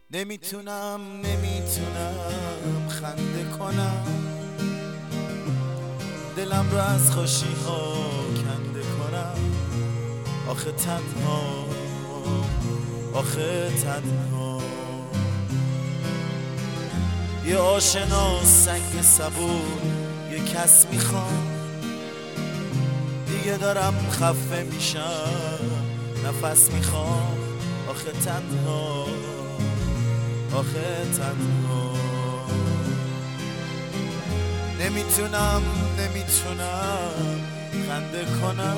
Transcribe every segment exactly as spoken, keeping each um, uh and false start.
نمیتونم نمیتونم خنده کنم، دلم رو از خوشی ها کنده کنم. آخه تنها آخه تنها یه آشنا سنگ صبور یه کس میخوام. دیگه دارم خفه میشم نفس میخوام. آخه تنها آخه تنها نمیتونم نمیتونم خنده کنم،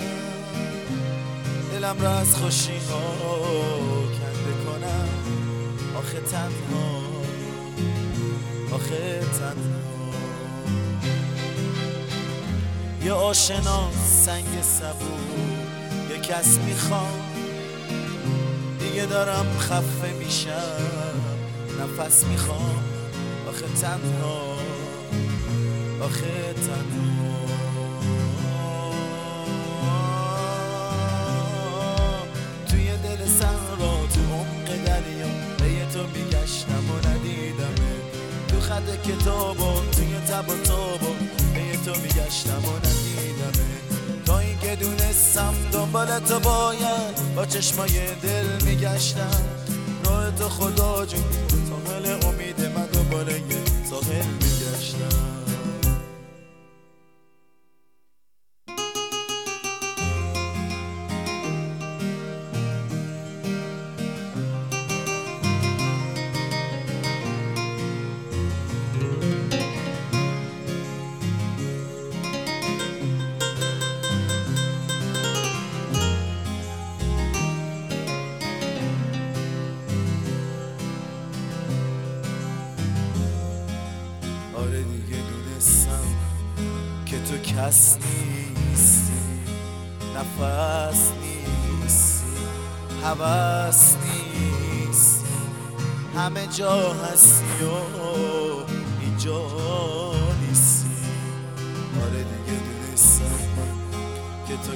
دلم را از خوشی ها کنده کنم. آخه تنها آخه تنها یه آشنا سنگ صبور یه کس میخوام. دیگه دارم خفه میشم نفس میخوام. آخه تنها آخه تنها توی دل صحرا تو عمق دریا به تو میگشتم و ندیدمه. تو خط کتابا توی تب و تابا به تو میگشتم و ندیدمه. تا اینکه دونستم دنبال تو باید با چشمای دل میگشتم. راه تو خدا جون ساحل امید من دنبال یه ساحل میگشتم. آره دیگه دونستم که تو کس نیستی، نفس نیستی، هوس نیستی، همه جا هستی و اینجا نیستی. آره دیگه دونستم که تو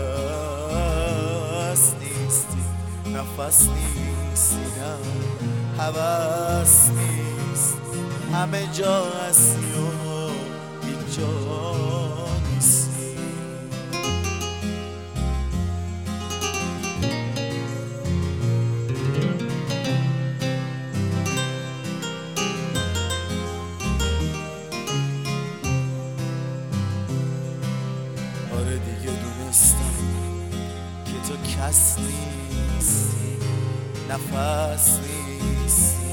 کس نیستی، نفس نیستی، نه هوس نیستی، همه جا هستی و اینجا نیستی. آره دیگه دونستم که تو کس نیستی، نفس نیستی،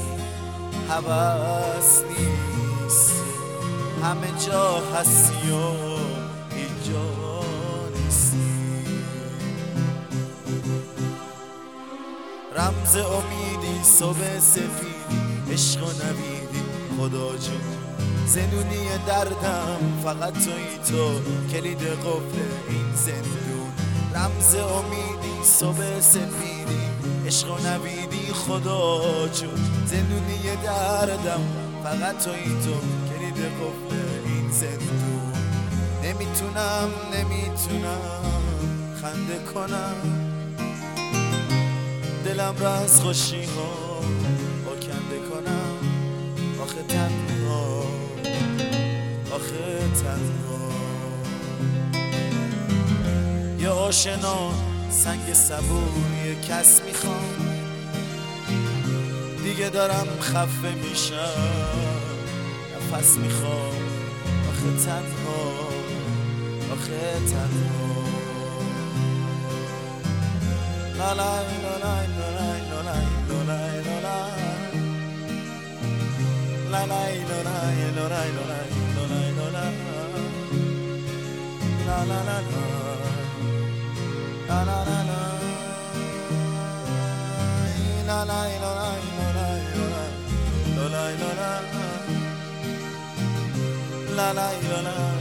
هوس نیستی، همه جا هستی و اینجا نیستی. رمز امیدی صبح سفیدی عشق و نویدی خدا جون. زندونی دردم فقط تویی تو کلید قفل این زندون. رمز امیدی صبح سفیدی عشق و نویدی خدا جون. زندونی دردم فقط تویی تو کلید قفل این زندون. نمیتونم نمیتونم خنده کنم، دلم را از خوشی ها کنده کنم. آخه تنها آخه تنها یه آشنا سنگ صبور یه کس میخوام. دیگه دارم خفه میشم نفس میخوام. آخه تنها آخه تنها لا لا لا لا لا لا لا لا لا لا لا لا لا لا لا لا